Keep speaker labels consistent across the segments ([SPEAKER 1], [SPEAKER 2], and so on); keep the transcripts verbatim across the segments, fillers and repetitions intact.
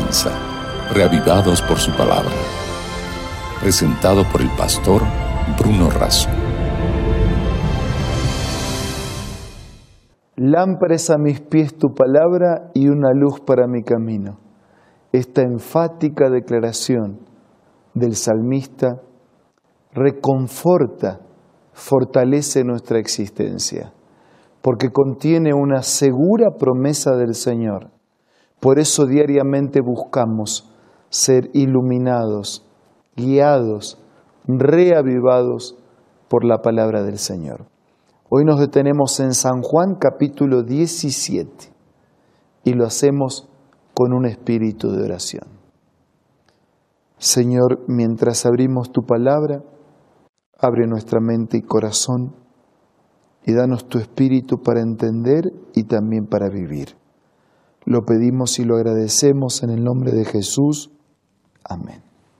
[SPEAKER 1] comienza, reavivados por su palabra. Presentado por el pastor Bruno Razo.
[SPEAKER 2] Lámpara es a mis pies tu palabra y una luz para mi camino. Esta enfática declaración del salmista reconforta, fortalece nuestra existencia, porque contiene una segura promesa del Señor. Por eso diariamente buscamos ser iluminados, guiados, reavivados por la palabra del Señor. Hoy nos detenemos en San Juan capítulo diecisiete y lo hacemos con un espíritu de oración. Señor, mientras abrimos tu palabra, abre nuestra mente y corazón y danos tu espíritu para entender y también para vivir. Lo pedimos y lo agradecemos en el nombre de Jesús. Amén.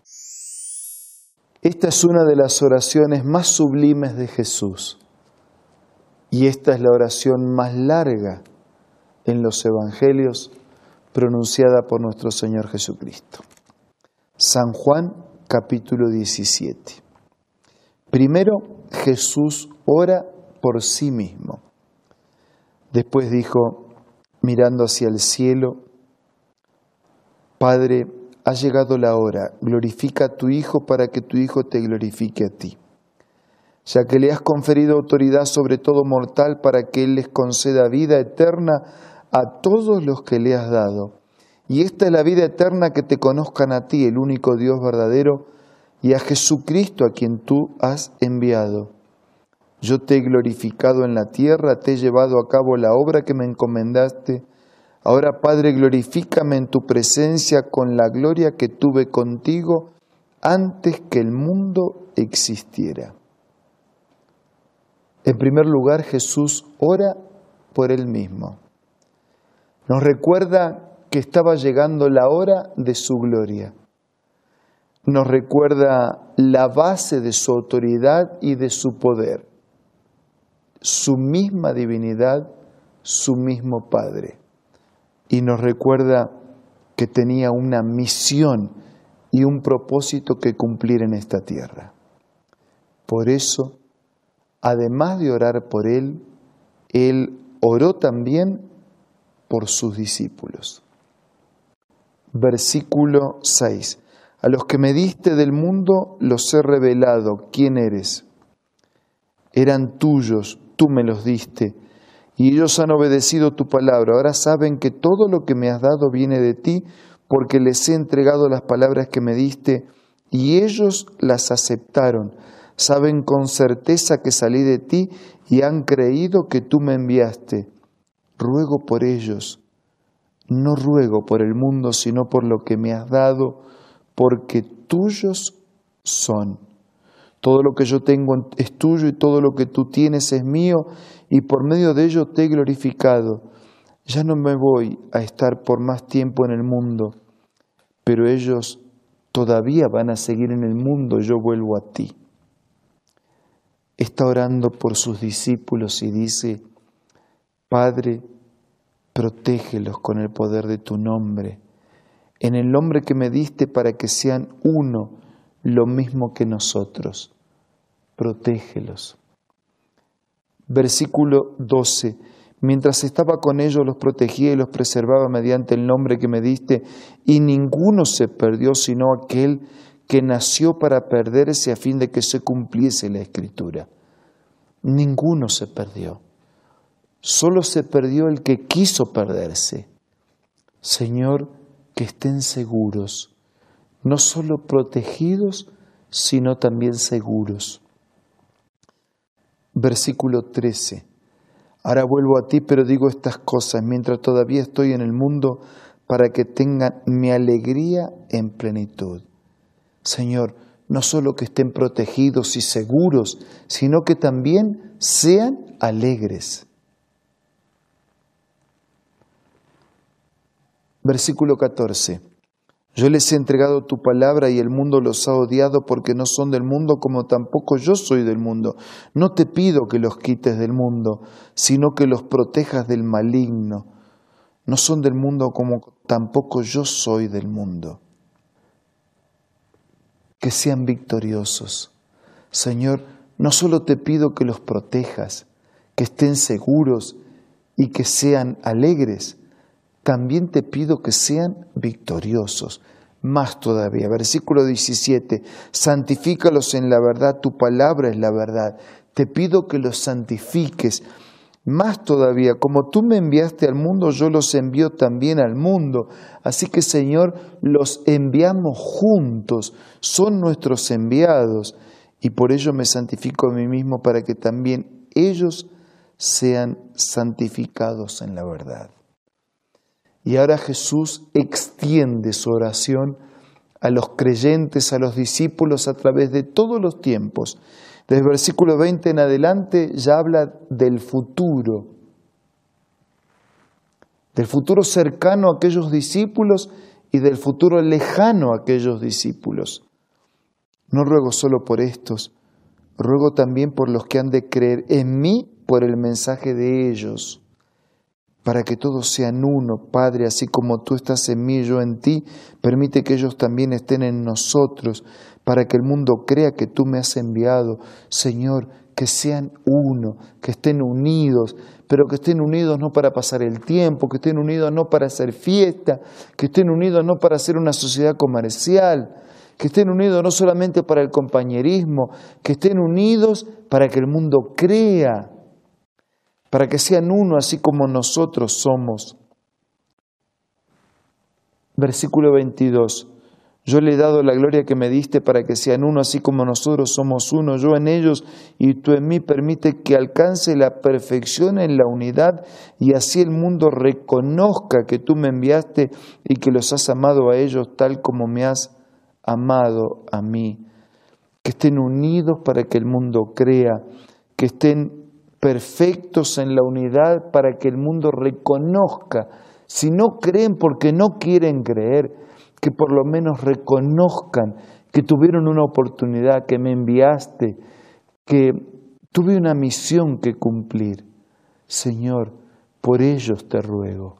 [SPEAKER 2] Esta es una de las oraciones más sublimes de Jesús. Y esta es la oración más larga en los evangelios pronunciada por nuestro Señor Jesucristo. San Juan capítulo diecisiete. Primero Jesús ora por sí mismo. Después dijo, mirando hacia el cielo, Padre, ha llegado la hora, glorifica a tu Hijo para que tu Hijo te glorifique a ti. Ya que le has conferido autoridad sobre todo mortal para que Él les conceda vida eterna a todos los que le has dado. Y esta es la vida eterna, que te conozcan a ti, el único Dios verdadero, y a Jesucristo a quien tú has enviado. Yo te he glorificado en la tierra, te he llevado a cabo la obra que me encomendaste. Ahora, Padre, glorifícame en tu presencia con la gloria que tuve contigo antes que el mundo existiera. En primer lugar, Jesús ora por Él mismo. Nos recuerda que estaba llegando la hora de su gloria. Nos recuerda la base de su autoridad y de su poder. Su misma divinidad, su mismo Padre. Y nos recuerda que tenía una misión y un propósito que cumplir en esta tierra. Por eso, además de orar por Él, Él oró también por sus discípulos. Versículo seis. A los que me diste del mundo los he revelado. ¿Quién eres? Eran tuyos, tú me los diste, y ellos han obedecido tu palabra. Ahora saben que todo lo que me has dado viene de ti, porque les he entregado las palabras que me diste, y ellos las aceptaron. Saben con certeza que salí de ti y han creído que tú me enviaste. Ruego por ellos, no ruego por el mundo, sino por lo que me has dado, porque tuyos son. Todo lo que yo tengo es tuyo y todo lo que tú tienes es mío, y por medio de ello te he glorificado. Ya no me voy a estar por más tiempo en el mundo, pero ellos todavía van a seguir en el mundo, yo vuelvo a ti. Está orando por sus discípulos y dice, Padre, protégelos con el poder de tu nombre, en el nombre que me diste para que sean uno, lo mismo que nosotros. Protégelos. Versículo doce. Mientras estaba con ellos los protegía y los preservaba mediante el nombre que me diste, y ninguno se perdió sino aquel que nació para perderse a fin de que se cumpliese la Escritura. Ninguno se perdió. Solo se perdió el que quiso perderse. Señor, que estén seguros, no solo protegidos, sino también seguros. Versículo trece. Ahora vuelvo a ti, pero digo estas cosas mientras todavía estoy en el mundo, para que tengan mi alegría en plenitud. Señor, no solo que estén protegidos y seguros, sino que también sean alegres. Versículo catorce. Yo les he entregado tu palabra y el mundo los ha odiado porque no son del mundo como tampoco yo soy del mundo. No te pido que los quites del mundo, sino que los protejas del maligno. No son del mundo como tampoco yo soy del mundo. Que sean victoriosos. Señor, no solo te pido que los protejas, que estén seguros y que sean alegres, también te pido que sean victoriosos. Más todavía, versículo diecisiete, santifícalos en la verdad, tu palabra es la verdad. Te pido que los santifiques. Más todavía, como tú me enviaste al mundo, yo los envío también al mundo. Así que, Señor, los enviamos juntos, son nuestros enviados. Y por ello me santifico a mí mismo para que también ellos sean santificados en la verdad. Y ahora Jesús extiende su oración a los creyentes, a los discípulos a través de todos los tiempos. Desde el versículo veinte en adelante ya habla del futuro, del futuro cercano a aquellos discípulos y del futuro lejano a aquellos discípulos. No ruego solo por estos, ruego también por los que han de creer en mí por el mensaje de ellos, para que todos sean uno, Padre, así como tú estás en mí y yo en ti, permite que ellos también estén en nosotros, para que el mundo crea que tú me has enviado. Señor, que sean uno, que estén unidos, pero que estén unidos no para pasar el tiempo, que estén unidos no para hacer fiesta, que estén unidos no para hacer una sociedad comercial, que estén unidos no solamente para el compañerismo, que estén unidos para que el mundo crea, para que sean uno así como nosotros somos. Versículo veintidós. Yo le he dado la gloria que me diste para que sean uno así como nosotros somos uno, yo en ellos y tú en mí. Permite que alcance la perfección en la unidad y así el mundo reconozca que tú me enviaste y que los has amado a ellos tal como me has amado a mí. Que estén unidos para que el mundo crea, que estén perfectos en la unidad para que el mundo reconozca. Si no creen porque no quieren creer, que por lo menos reconozcan que tuvieron una oportunidad, que me enviaste, que tuve una misión que cumplir. Señor, por ellos te ruego.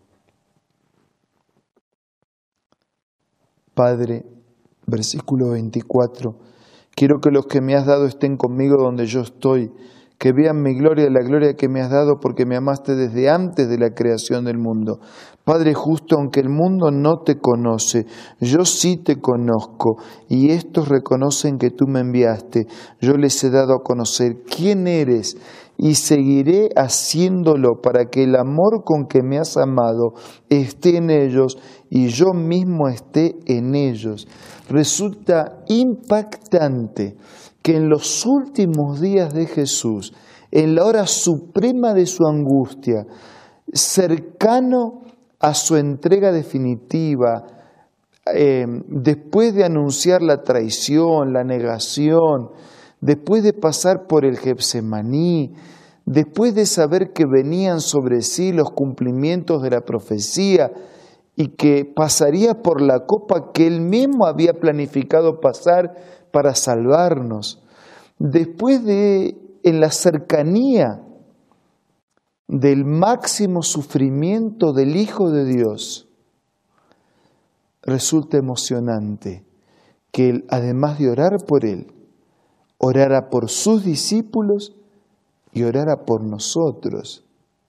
[SPEAKER 2] Padre, versículo veinticuatro, quiero que los que me has dado estén conmigo donde yo estoy, que vean mi gloria, la gloria que me has dado, porque me amaste desde antes de la creación del mundo. Padre justo, aunque el mundo no te conoce, yo sí te conozco, y estos reconocen que tú me enviaste. Yo les he dado a conocer quién eres, y seguiré haciéndolo para que el amor con que me has amado esté en ellos, y yo mismo esté en ellos. Resulta impactante que en los últimos días de Jesús, en la hora suprema de su angustia, cercano a su entrega definitiva, eh, después de anunciar la traición, la negación, después de pasar por el Getsemaní, después de saber que venían sobre sí los cumplimientos de la profecía y que pasaría por la copa que él mismo había planificado pasar para salvarnos, después de, en la cercanía del máximo sufrimiento del Hijo de Dios, resulta emocionante que él, además de orar por él, orara por sus discípulos y orara por nosotros.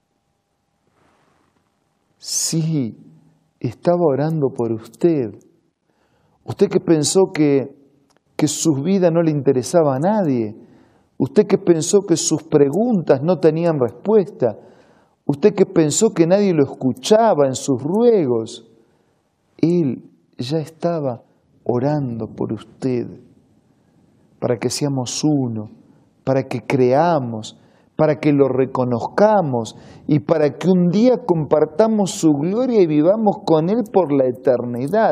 [SPEAKER 2] Sí, estaba orando por usted. Usted que pensó que, que su vida no le interesaba a nadie. Usted que pensó que sus preguntas no tenían respuesta. Usted que pensó que nadie lo escuchaba en sus ruegos. Él ya estaba orando por usted, para que seamos uno, para que creamos, para que lo reconozcamos y para que un día compartamos su gloria y vivamos con Él por la eternidad.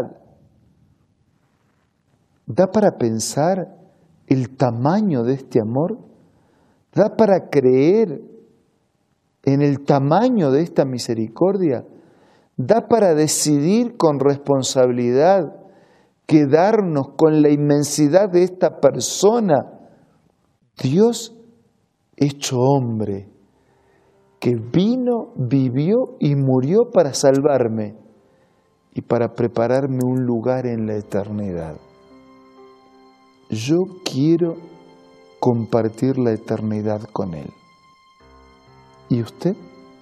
[SPEAKER 2] ¿Da para pensar el tamaño de este amor? ¿Da para creer en el tamaño de esta misericordia? ¿Da para decidir con responsabilidad quedarnos con la inmensidad de esta persona, Dios hecho hombre, que vino, vivió y murió para salvarme y para prepararme un lugar en la eternidad. Yo quiero compartir la eternidad con Él. ¿Y usted?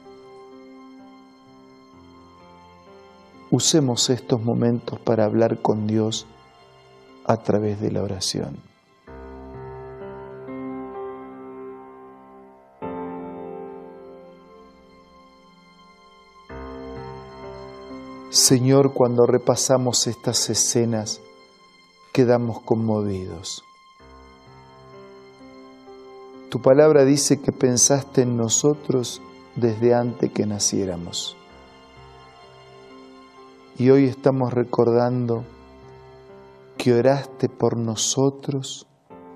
[SPEAKER 2] Usemos estos momentos para hablar con Dios a través de la oración. Señor, cuando repasamos estas escenas, quedamos conmovidos. Tu palabra dice que pensaste en nosotros desde antes que naciéramos. Y hoy estamos recordando que oraste por nosotros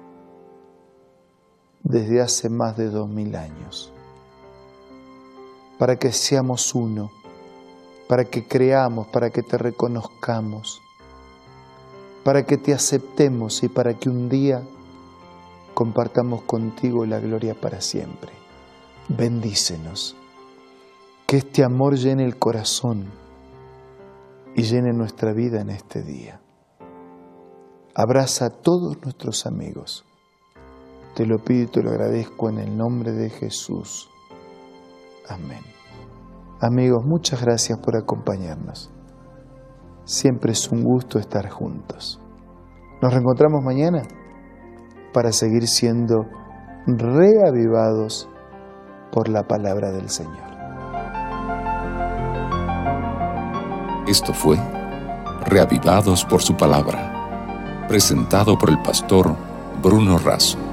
[SPEAKER 2] desde hace más de dos mil años, para que seamos uno, para que creamos, para que te reconozcamos, para que te aceptemos y para que un día compartamos contigo la gloria para siempre. Bendícenos, que este amor llene el corazón y llene nuestra vida en este día. Abraza a todos nuestros amigos. Te lo pido y te lo agradezco en el nombre de Jesús. Amén. Amigos, muchas gracias por acompañarnos. Siempre es un gusto estar juntos. Nos reencontramos mañana para seguir siendo reavivados por la palabra del Señor.
[SPEAKER 1] Esto fue Reavivados por su palabra, presentado por el pastor Bruno Razo.